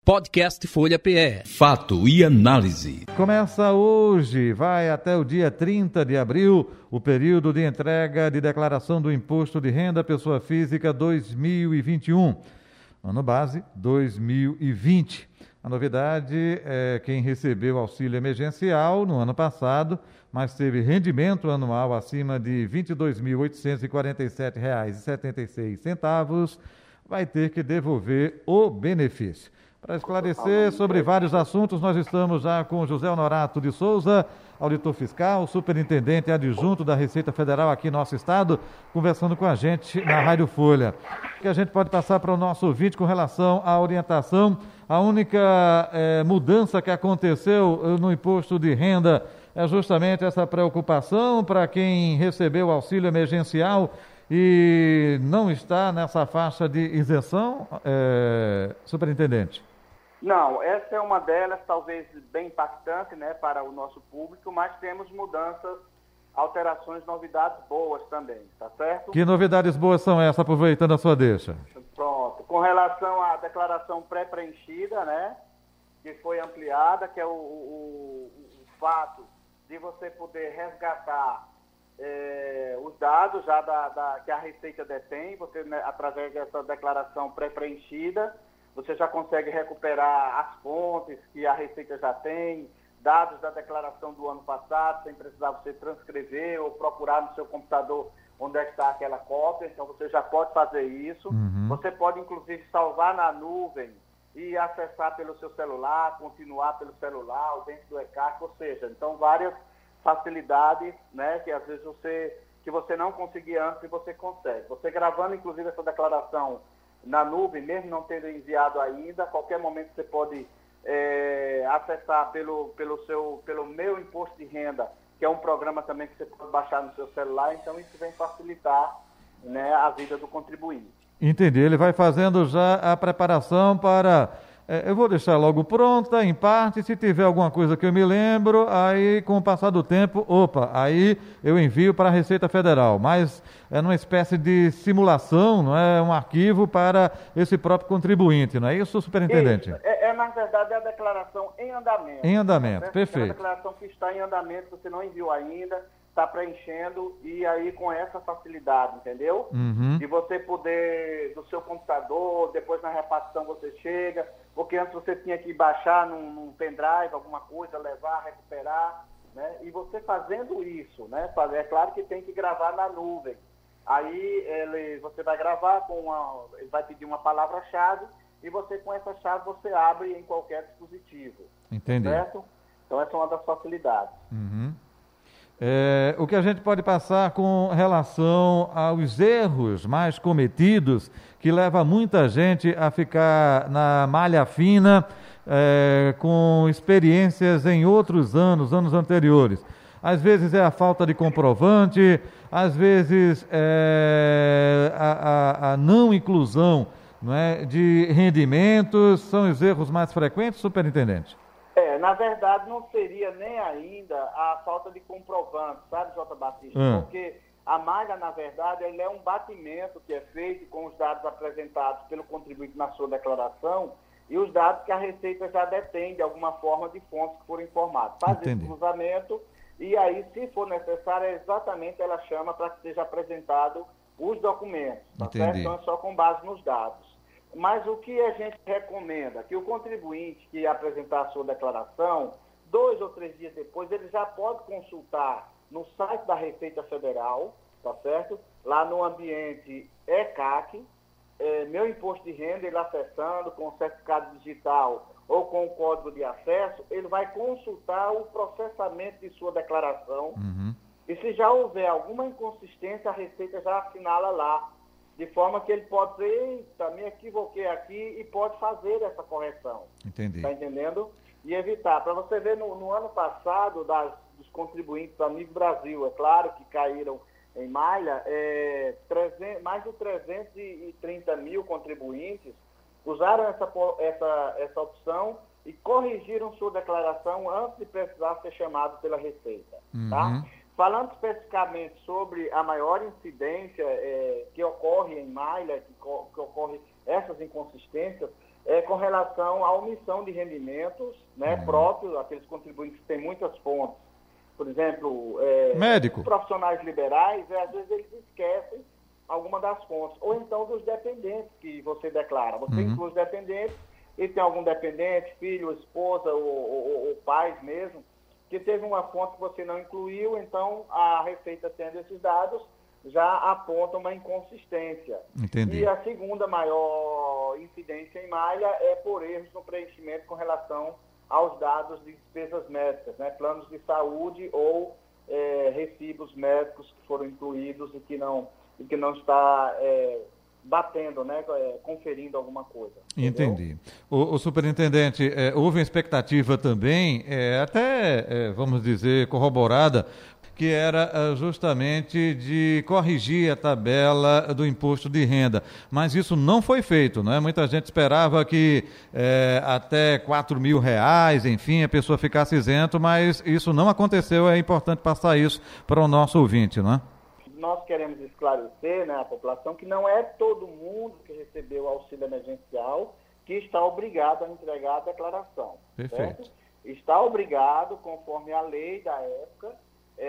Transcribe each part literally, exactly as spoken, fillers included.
Podcast Folha P E. Fato e análise. Começa hoje, vai até o dia trinta de abril, o período de entrega de declaração do Imposto de Renda Pessoa Física dois mil e vinte e um. Ano base dois mil e vinte. A novidade é quem recebeu auxílio emergencial no ano passado, mas teve rendimento anual acima de vinte e dois mil oitocentos e quarenta e sete reais e setenta e seis centavos, vai ter que devolver o benefício. Para esclarecer sobre vários assuntos, nós estamos já com José Honorato de Souza, auditor fiscal, superintendente adjunto da Receita Federal aqui no nosso estado, conversando com a gente na Rádio Folha. O que a gente pode passar para o nosso ouvinte com relação à orientação? A única eh, mudança que aconteceu no imposto de renda é justamente essa preocupação para quem recebeu auxílio emergencial e não está nessa faixa de isenção, eh, superintendente? Não, essa é uma delas, talvez bem impactante, né, para o nosso público, mas temos mudanças, alterações, novidades boas também, tá certo? Que novidades boas são essas, aproveitando a sua deixa? Pronto, com relação à declaração pré-preenchida, né, que foi ampliada, que é o, o, o fato de você poder resgatar é, os dados já da, da, que a Receita detém, você, né, através dessa declaração pré-preenchida, você já consegue recuperar as fontes que a Receita já tem, dados da declaração do ano passado, sem precisar você transcrever ou procurar no seu computador onde é que está aquela cópia. Então, você já pode fazer isso. Uhum. Você pode, inclusive, salvar na nuvem e acessar pelo seu celular, continuar pelo celular ou dentro do E C A C, ou seja, então, várias facilidades, né, que às vezes você, que você não conseguia antes e você consegue. Você gravando, inclusive, essa declaração na nuvem, mesmo não tendo enviado ainda, a qualquer momento você pode é, acessar pelo, pelo, seu, pelo Meu Imposto de Renda, que é um programa também que você pode baixar no seu celular, então isso vem facilitar, né, a vida do contribuinte. Entendi, ele vai fazendo já a preparação para... É, eu vou deixar logo pronta, em parte, se tiver alguma coisa que eu me lembro, aí com o passar do tempo, opa, aí eu envio para a Receita Federal, mas é numa espécie de simulação, não é um arquivo para esse próprio contribuinte, não é isso, superintendente? Isso. É, é, na verdade, é a declaração em andamento. Em andamento, né? Perfeito. É a declaração que está em andamento, você não enviou ainda, está preenchendo, e aí com essa facilidade, entendeu? Uhum. De você poder, do seu computador, depois na repartição você chega, porque antes você tinha que baixar num, num pendrive, alguma coisa, levar, recuperar, né? E você fazendo isso, né? É claro que tem que gravar na nuvem. Aí ele, você vai gravar com uma, ele vai pedir uma palavra-chave, e você com essa chave você abre em qualquer dispositivo. Entendi. Certo? Então essa é uma das facilidades. Uhum. É, o que a gente pode passar com relação aos erros mais cometidos, que leva muita gente a ficar na malha fina, é, com experiências em outros anos, anos anteriores. Às vezes é a falta de comprovante, às vezes é a, a, a não inclusão, não é, de rendimentos, são os erros mais frequentes, superintendente? É, na verdade, não seria nem ainda a falta de comprovante, sabe, J. Batista? Hum. Porque a malha, na verdade, ele é um batimento que é feito com os dados apresentados pelo contribuinte na sua declaração e os dados que a Receita já detém, de alguma forma, de fontes que foram informadas. Faz Entendi. esse cruzamento e aí, se for necessário, exatamente ela chama para que seja apresentado os documentos, tá certo? Então é só com base nos dados. Mas o que a gente recomenda? Que o contribuinte que apresentar a sua declaração, dois ou três dias depois, ele já pode consultar no site da Receita Federal, tá certo? Lá no ambiente E C A C, é, Meu Imposto de Renda, ele acessando com o certificado digital ou com o código de acesso, ele vai consultar o processamento de sua declaração. Uhum. E se já houver alguma inconsistência, a Receita já assinala lá, de forma que ele pode dizer, eita, me equivoquei aqui, e pode fazer essa correção. Entendi. Está entendendo? E evitar. Para você ver, no, no ano passado, das, dos contribuintes Amigo Brasil, é claro que caíram em malha, é, trezentos, mais de trezentos e trinta mil contribuintes usaram essa, essa, essa opção e corrigiram sua declaração antes de precisar ser chamado pela Receita. Uhum. Tá? Falando especificamente sobre a maior incidência é, que ocorre em malha, que, que ocorre essas inconsistências, é com relação à omissão de rendimentos, né, uhum. próprios, aqueles contribuintes que têm muitas fontes. Por exemplo, é, médico. Profissionais liberais, é, às vezes eles esquecem alguma das fontes. Ou então dos dependentes que você declara. Você uhum. inclui os dependentes, e tem algum dependente, filho, esposa ou, ou, ou pais mesmo, que teve uma fonte que você não incluiu, então a Receita, tendo esses dados, já aponta uma inconsistência. Entendi. E a segunda maior incidência em malha é por erros no preenchimento com relação aos dados de despesas médicas, né? Planos de saúde ou é, recibos médicos que foram incluídos e que não, e que não está é, batendo, né? É, conferindo alguma coisa. Entendi. O, o superintendente, é, houve uma expectativa também, é, até, é, vamos dizer, corroborada, que era justamente de corrigir a tabela do imposto de renda. Mas isso não foi feito, né? Muita gente esperava que é, até quatro mil reais, enfim, a pessoa ficasse isento, mas isso não aconteceu. É importante passar isso para o nosso ouvinte, não é? Nós queremos esclarecer, né, a população que não é todo mundo que recebeu o auxílio emergencial que está obrigado a entregar a declaração. Perfeito. Certo? Está obrigado, conforme a lei da época,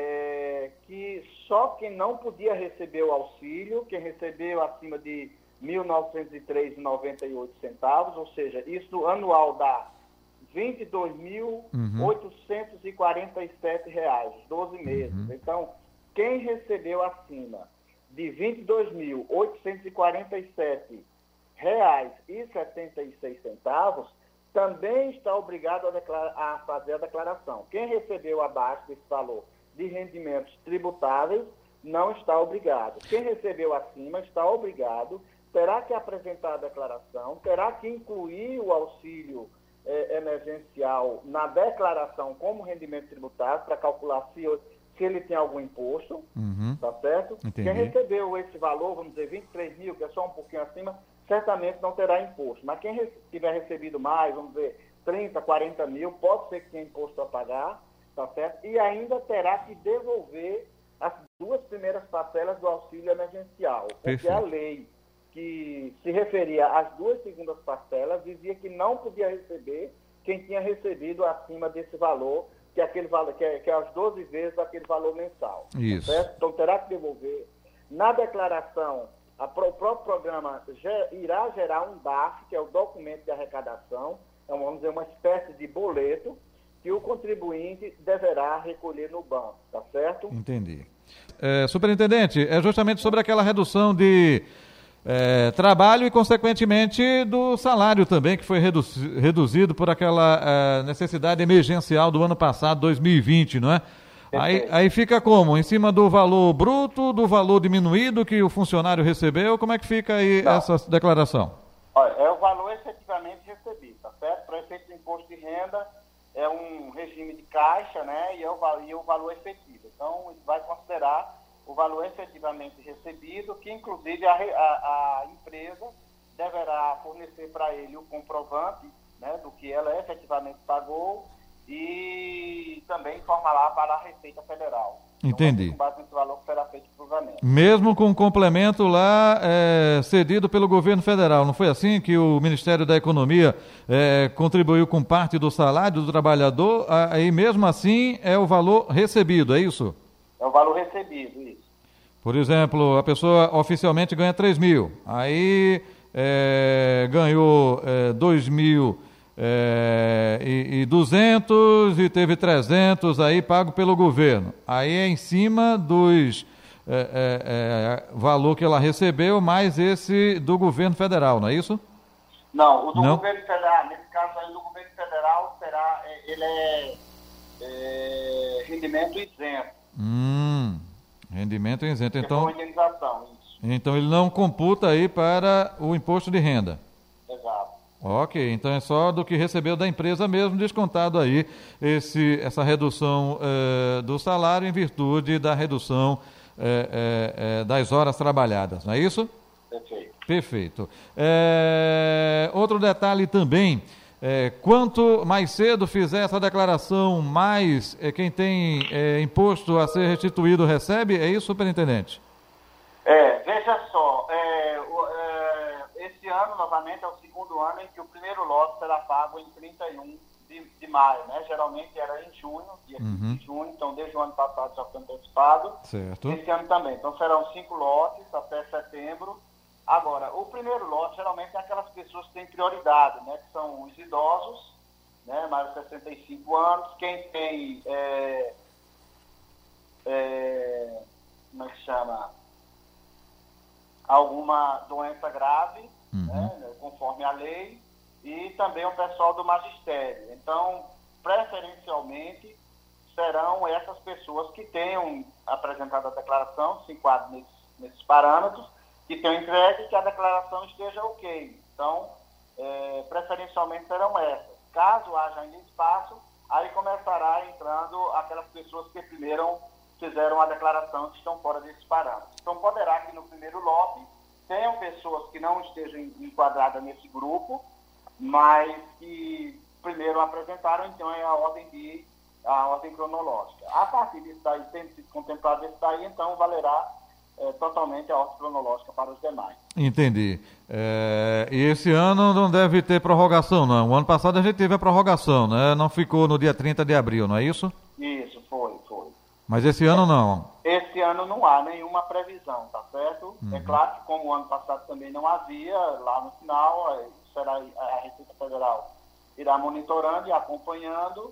É, que só quem não podia receber o auxílio, quem recebeu acima de mil novecentos e três reais e noventa e oito centavos, ou seja, isso anual dá vinte e dois mil oitocentos e quarenta e sete reais, doze meses. Uhum. Então, quem recebeu acima de vinte e dois mil oitocentos e quarenta e sete reais e setenta e seis centavos também está obrigado a, declarar, a fazer a declaração. Quem recebeu abaixo desse valor de rendimentos tributáveis não está obrigado. Quem recebeu acima está obrigado, terá que apresentar a declaração, terá que incluir o auxílio eh, emergencial na declaração como rendimento tributável para calcular se, se ele tem algum imposto, uhum. tá certo? Entendi. Quem recebeu esse valor, vamos dizer, vinte e três mil, que é só um pouquinho acima, certamente não terá imposto. Mas quem re- tiver recebido mais, vamos dizer, trinta, quarenta mil, pode ser que tenha imposto a pagar, tá certo? E ainda terá que devolver as duas primeiras parcelas do auxílio emergencial. Porque Perfeito. a lei que se referia às duas segundas parcelas dizia que não podia receber quem tinha recebido acima desse valor, que é aquele valor, que é, que é as doze vezes aquele valor mensal. Isso. Tá certo? Então terá que devolver. Na declaração, a, o próprio programa ger, irá gerar um D A F, que é o documento de arrecadação, então, vamos dizer, uma espécie de boleto, que o contribuinte deverá recolher no banco, tá certo? Entendi. É, superintendente, é justamente sobre aquela redução de é, trabalho e, consequentemente, do salário também, que foi redu- reduzido por aquela é, necessidade emergencial do ano passado, dois mil e vinte, não é? Aí, aí fica como? Em cima do valor bruto, do valor diminuído que o funcionário recebeu? Como é que fica aí Não. essa declaração? Olha, é o valor efetivamente recebido, tá certo? Para efeito do imposto de renda, é um regime de caixa, né, e é o, e o valor efetivo. Então, ele vai considerar o valor efetivamente recebido, que inclusive a, a, a empresa deverá fornecer para ele o comprovante, né, do que ela efetivamente pagou e também informará para a Receita Federal. Entendi. Então, com base nesse valor que será feito o cruzamento. Mesmo com o complemento lá é, cedido pelo governo federal, não foi assim que o Ministério da Economia é, contribuiu com parte do salário do trabalhador, aí mesmo assim é o valor recebido, é isso? É o valor recebido, isso. Por exemplo, a pessoa oficialmente ganha três mil, aí é, ganhou é, dois mil É, e, e duzentos e teve trezentos aí pago pelo governo. Aí é em cima dos é, é, é, valor que ela recebeu, mais esse do governo federal, não é isso? Não, o do não? governo federal, nesse caso aí do governo federal, será, ele é, é rendimento isento. Hum, rendimento isento. Então, indenização, isso. Então ele não computa aí para o imposto de renda. Exato. Ok, então é só do que recebeu da empresa mesmo, descontado aí esse, essa redução eh, do salário em virtude da redução eh, eh, das horas trabalhadas, não é isso? Perfeito. Perfeito. É, outro detalhe também, é, quanto mais cedo fizer essa declaração, mais é, quem tem é, imposto a ser restituído recebe, é isso, superintendente? É, veja só, é, o, é, esse ano ano, novamente, é o segundo ano em que o primeiro lote será pago em trinta e um de, de maio, né? Geralmente era em junho, dia Uhum. de junho, então desde o ano passado já foi antecipado. Certo. Esse ano também. Então serão cinco lotes até setembro. Agora, o primeiro lote geralmente é aquelas pessoas que têm prioridade, né? Que são os idosos, né? Mais de sessenta e cinco anos, quem tem, é, é, como é que chama? Alguma doença grave, Uhum. né? Conforme a lei, e também o pessoal do magistério. Então, preferencialmente, serão essas pessoas que tenham apresentado a declaração, se enquadram nesses, nesses parâmetros, que tenham entregue e que a declaração esteja ok. Então, é, preferencialmente serão essas. Caso haja ainda espaço, aí começará entrando aquelas pessoas que primeiro fizeram a declaração que estão fora desses parâmetros. Então, poderá que no primeiro lote tenham pessoas que não estejam enquadradas nesse grupo, mas que primeiro apresentaram, então é a ordem de a ordem cronológica. A partir disso daí, tendo sido contemplado isso daí, então valerá é, totalmente a ordem cronológica para os demais. Entendi. É, e esse ano não deve ter prorrogação, não. O ano passado a gente teve a prorrogação, né? Não ficou no dia trinta de abril, não é isso? Isso, foi, foi. Mas esse ano não. Esse ano não há nenhuma previsão, tá certo? Uhum. É claro que como o ano passado também não havia, lá no final, será a Receita Federal irá monitorando e acompanhando,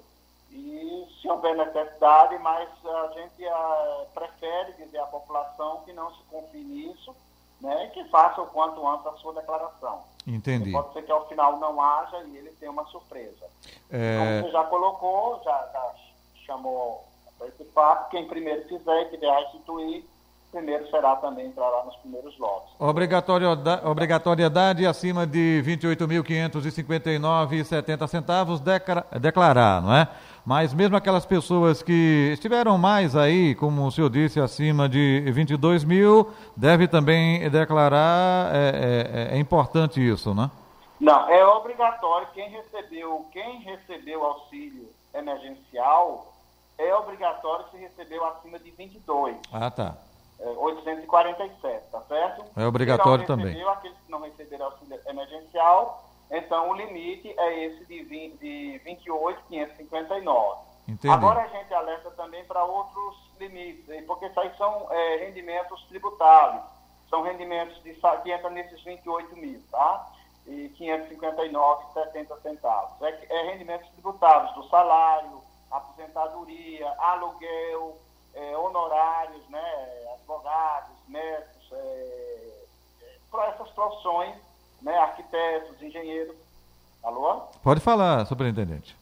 e se houver necessidade, mas a gente uh, prefere dizer à população que não se confie nisso, né, e que faça o quanto antes a sua declaração. Entendi. E pode ser que ao final não haja e ele tenha uma surpresa. É... Como você já colocou, já, já chamou para esse fato, quem primeiro fizer e tiver a restituir, primeiro será também entrará nos primeiros lotes. Obrigatoriedade, obrigatoriedade acima de vinte e oito mil quinhentos e cinquenta e nove reais e setenta centavos declarar, não é? Mas mesmo aquelas pessoas que estiveram mais aí, como o senhor disse, acima de vinte e dois mil, deve também declarar, é, é, é importante isso, né? Não, é obrigatório, quem recebeu, quem recebeu auxílio emergencial, é obrigatório se recebeu acima de vinte e dois. Ah, tá. É, oitocentos e quarenta e sete, tá certo? É obrigatório recebeu, também. Aqueles que não receberam auxílio emergencial, então o limite é esse de, vinte, de vinte e oito mil quinhentos e cinquenta e nove. Entendi. Agora a gente alerta também para outros limites, porque isso aí são é, rendimentos tributáveis, são rendimentos de, que entram nesses vinte e oito mil, tá? E quinhentos e cinquenta e nove reais e setenta centavos. É, é rendimentos tributáveis do salário, aposentadoria, aluguel, é, honorários, né, advogados, médicos, é, para essas profissões, né, arquitetos, engenheiros. Alô? Pode falar, superintendente.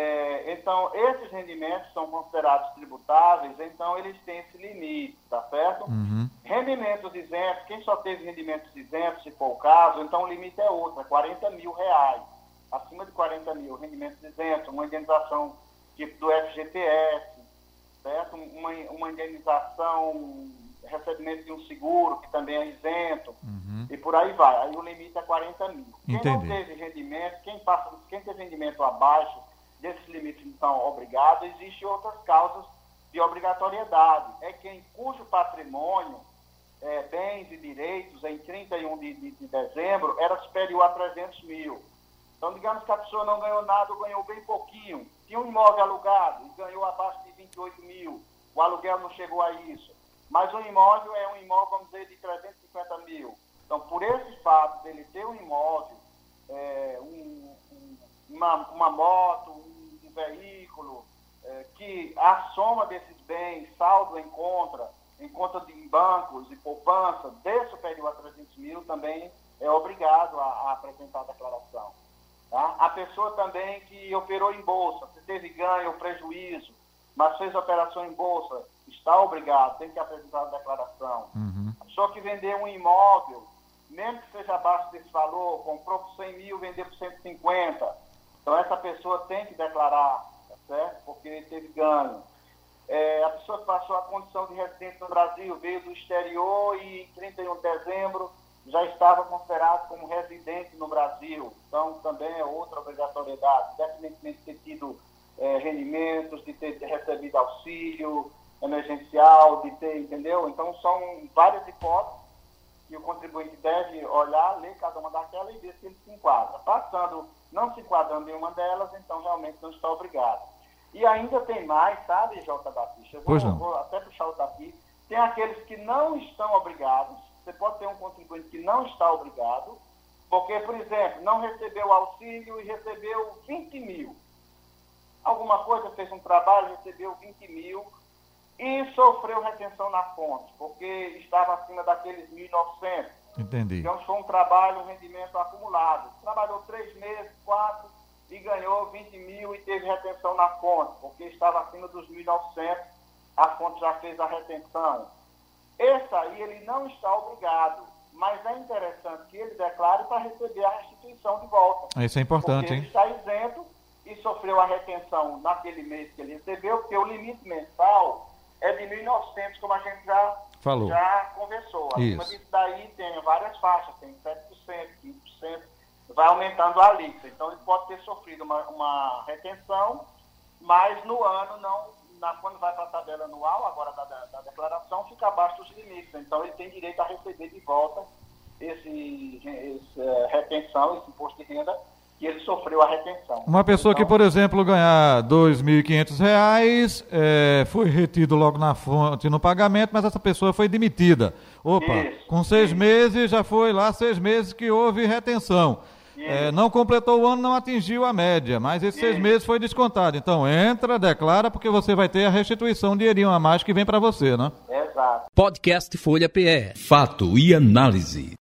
É, então, esses rendimentos são considerados tributáveis, então eles têm esse limite, tá certo? Uhum. Rendimentos isentos, quem só teve rendimentos isentos, se for o caso, então o limite é outro, é quarenta mil reais. Acima de quarenta mil, rendimentos isentos, uma indenização tipo do F G T S, certo? Uma, uma indenização, recebimento de um seguro, que também é isento, uhum. E por aí vai. Aí o limite é quarenta mil. Quem Entendi. não teve rendimento, quem, passa, quem teve rendimento abaixo desses limites, então, obrigado, existem outras causas de obrigatoriedade. É quem cujo patrimônio, é, bens e direitos, em trinta e um de, de, de dezembro, era superior a trezentos mil. Então, digamos que a pessoa não ganhou nada ou ganhou bem pouquinho. Tinha um imóvel alugado e ganhou abaixo de vinte e oito mil. O aluguel não chegou a isso. Mas o imóvel é um imóvel, vamos dizer, de trezentos e cinquenta mil. Então, por esse fato dele ter um imóvel, é, um, um, uma, uma moto, um, um veículo, é, que a soma desses bens, saldo em conta, em conta de bancos e poupança, dê superior a trezentos mil, também é obrigado a, a apresentar a declaração. Tá? A pessoa também que operou em bolsa, se teve ganho ou prejuízo, mas fez operação em bolsa, está obrigado, tem que apresentar a declaração. Uhum. A pessoa que vendeu um imóvel, mesmo que seja abaixo desse valor, comprou por cem mil, vendeu por cento e cinquenta, então essa pessoa tem que declarar, tá certo? Porque teve ganho. É, a pessoa que passou a condição de residente no Brasil, veio do exterior e em trinta e um de dezembro já estava considerado como residente no Brasil. Então, também é outra obrigatoriedade, independentemente de ter tido é, rendimentos, de ter recebido auxílio emergencial, de ter, entendeu? Então, são várias hipóteses que o contribuinte deve olhar, ler cada uma daquelas e ver se ele se enquadra. Passando, não se enquadrando em uma delas, então realmente não está obrigado. E ainda tem mais, sabe, J. da Ficha? Eu vou, Pois não. vou até puxar o daqui. Tem aqueles que não estão obrigados. Você pode ter um contribuinte que não está obrigado, porque, por exemplo, não recebeu auxílio e recebeu vinte mil. Alguma coisa, fez um trabalho, recebeu vinte mil e sofreu retenção na fonte, porque estava acima daqueles mil e novecentos. Entendi. Então, foi um trabalho, um rendimento acumulado. Trabalhou três meses, quatro, e ganhou vinte mil e teve retenção na fonte, porque estava acima dos mil e novecentos, a fonte já fez a retenção. Esse aí, ele não está obrigado, mas é interessante que ele declare para receber a restituição de volta. Isso é importante, porque hein? ele está isento e sofreu a retenção naquele mês que ele recebeu, porque o limite mensal é de mil e novecentos, como a gente já, Falou. já conversou. Acima Isso. disso daí tem várias faixas, tem sete por cento, quinze por cento, vai aumentando a alíquota. Então ele pode ter sofrido uma, uma retenção, mas no ano não, na, quando vai para a tabela anual, agora da, da, da declaração, fica abaixo dos limites. Então ele tem direito a receber de volta esse, esse uh, retenção, esse imposto de renda, que ele sofreu a retenção. Uma pessoa então, que, por exemplo, ganhar dois mil e quinhentos reais, é, foi retido logo na fonte no pagamento, mas essa pessoa foi demitida. Opa, Isso, com seis isso. meses, já foi lá seis meses que houve retenção. É, não completou o ano, não atingiu a média, mas esses seis Isso. meses foi descontado. Então entra, declara, porque você vai ter a restituição, um dinheirinho a mais que vem para você, né? Exato. Podcast Folha P E. Fato e análise.